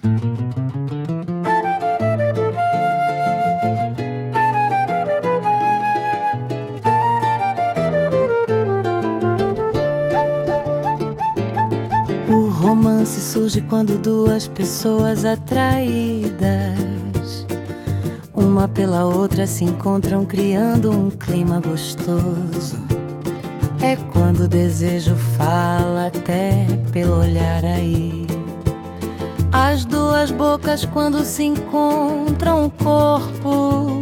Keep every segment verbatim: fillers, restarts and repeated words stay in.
O romance surge quando duas pessoas atraídas, uma pela outra, se encontram criando um clima gostoso. É quando o desejo fala até pelo olhar aí. As duas bocas quando se encontram, o corpo,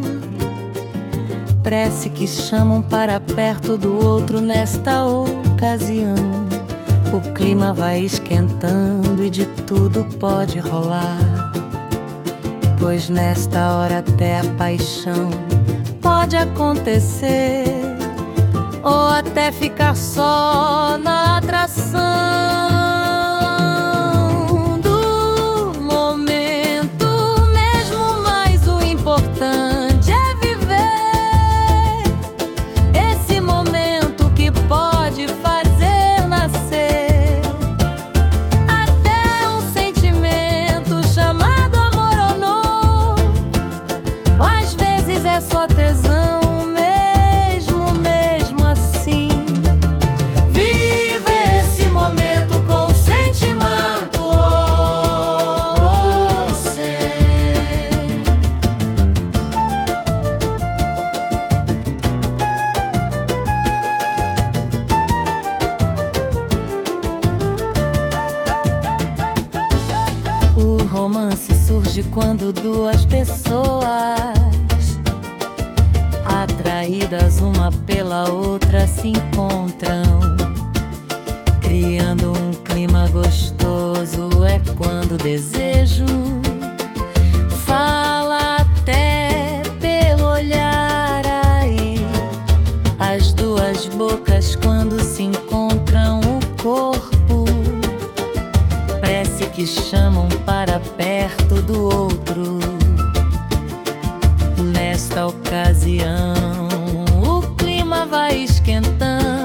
prece que chamam para perto do outro. Nesta ocasião o clima vai esquentando e de tudo pode rolar, pois nesta hora até a paixão pode acontecer, ou até ficar só na atração do momento mesmo. Mas o importante é viver esse momento que pode fazer nascer até um sentimento chamado amor ou não. Às vezes é só tesão mesmo, mesmo assim. Viva esse momento com sentimento, oh, sei. O romance surge quando duas pessoas atraídas uma pela outra se encontram, criando um clima gostoso. É quando o desejo fala até pelo olhar aí. As duas bocas quando se encontram, o corpo, prece que chamam para perto do outro. Nesta ocasião o clima vai esquentando